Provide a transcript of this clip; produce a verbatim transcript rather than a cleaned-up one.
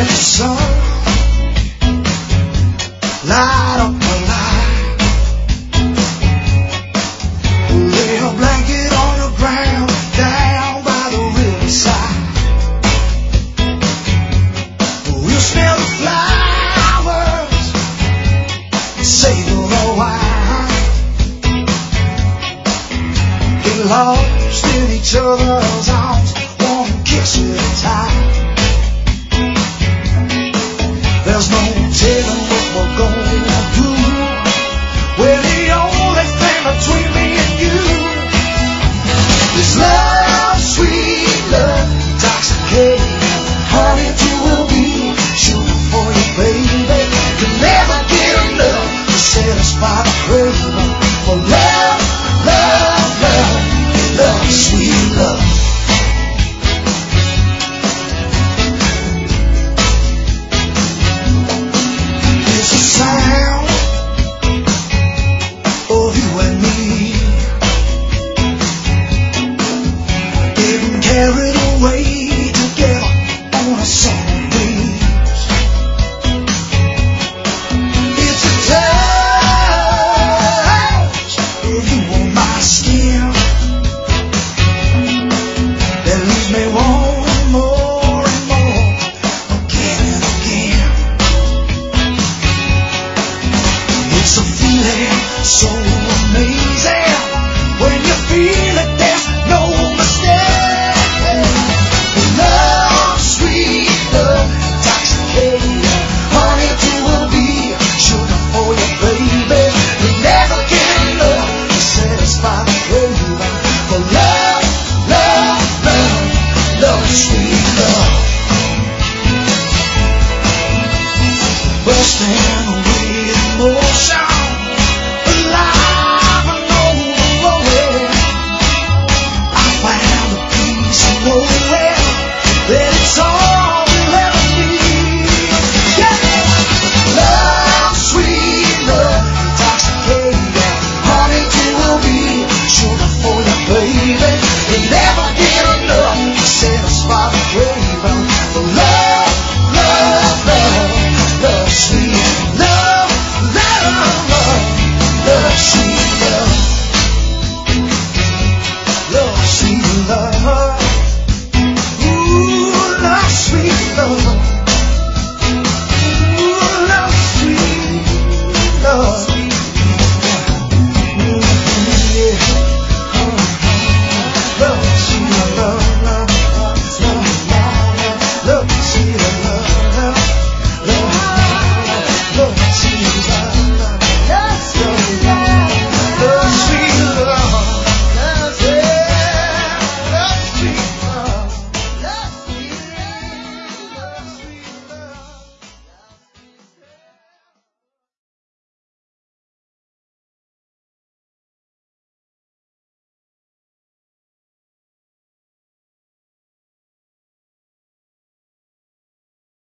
sun, light up the light. Lay a blanket on the ground down by the riverside. We'll smell the flowers, savor the wine, get lost in each other's arms, one kiss at a time. There's no telling what we're going